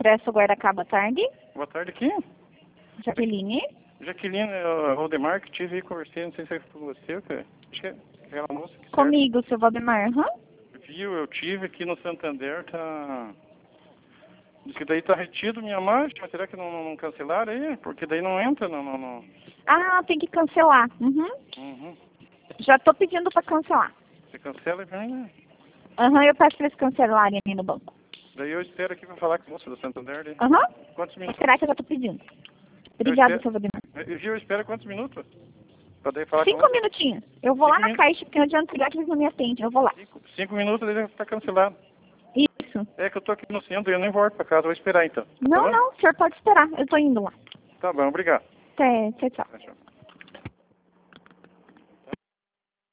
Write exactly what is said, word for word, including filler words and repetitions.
Expresso Guaracaba, tarde. Boa tarde, quem? Jaqueline. Jaqueline, uh, Valdemar, que tive aí, conversei, não sei se é com você, cara. Acho que é aquela moça que... Comigo, serve. Seu Valdemar, aham. Uhum. Viu, eu tive aqui no Santander, tá... Diz que daí tá retido minha marcha, mas será que não, não, não cancelaram aí? Porque daí não entra, não, não, não. Ah, tem que cancelar. Uhum. Uhum. Já tô pedindo pra cancelar. Você cancela e vem, né? Aham, uhum, eu peço pra eles cancelarem ali no banco. Daí eu espero aqui pra falar com a moça do Santander, né? Aham. Uhum. Quantos minutos? Será que eu já tô pedindo? Obrigada, espero... seu Valdemar. Eu, eu espero quantos minutos? Pra daí falar Cinco com a moça? minutinhos. Eu vou Cinco lá na min... caixa, porque não adianta ligar que eles não me atendem. Eu vou lá. Cinco, cinco minutos, daí já tá cancelado. Isso. É que eu tô aqui no centro e eu nem volto pra casa, vou esperar então. Não, Tá não, o senhor pode esperar. Eu tô indo lá. Tá bom, obrigado. Até, tchau, tchau. Tchau.